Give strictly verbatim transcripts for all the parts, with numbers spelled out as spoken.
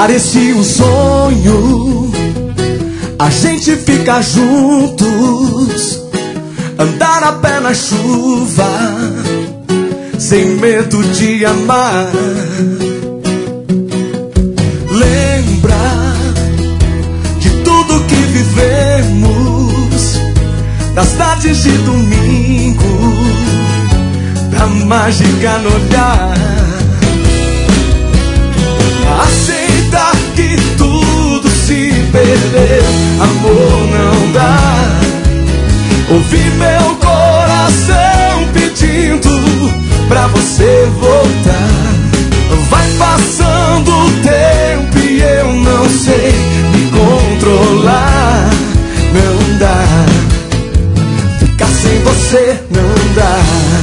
Parecia um sonho a gente ficar juntos, andar a pé na chuva, sem medo de amar. Lembra de tudo que vivemos, das tardes de domingo, da mágica no olhar. Aceita que tudo se perdeu, amor não dá. Ouvi meu coração pedindo pra você voltar. Vai passando o tempo e eu não sei me controlar. Não dá, ficar sem você não dá.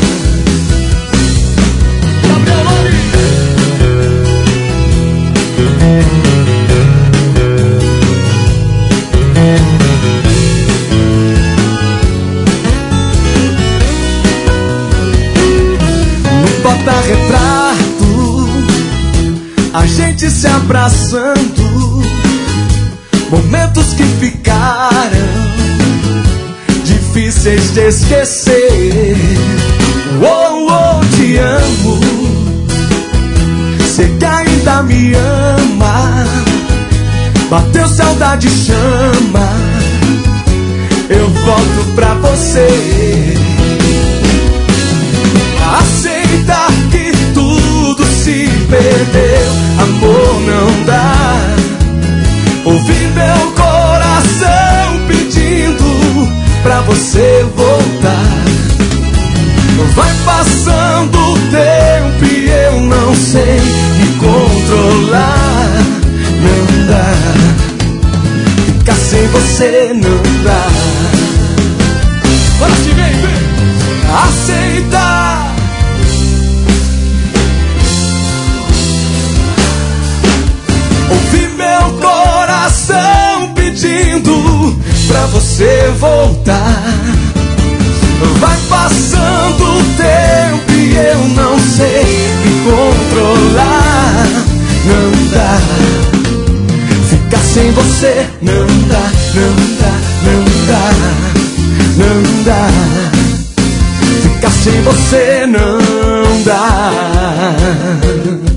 No porta-retrato, a gente se abraçando, momentos que ficaram difíceis de esquecer. Oh, oh, te amo, sei que ainda me ama. Bateu saudade, chama, eu volto pra você. Aceita que tudo se perdeu, amor não dá. Ouvi meu coração pedindo pra você voltar. Vai passando o tempo e eu não sei me controlar. Não dá, ficar sem você não dá. Bora se vem, vem. Aceita. Ouvi meu coração pedindo pra você voltar. Vai passando o tempo e eu não sei me controlar. Não dá, ficar sem você não dá, não dá, não dá, não dá. Ficar sem você não dá.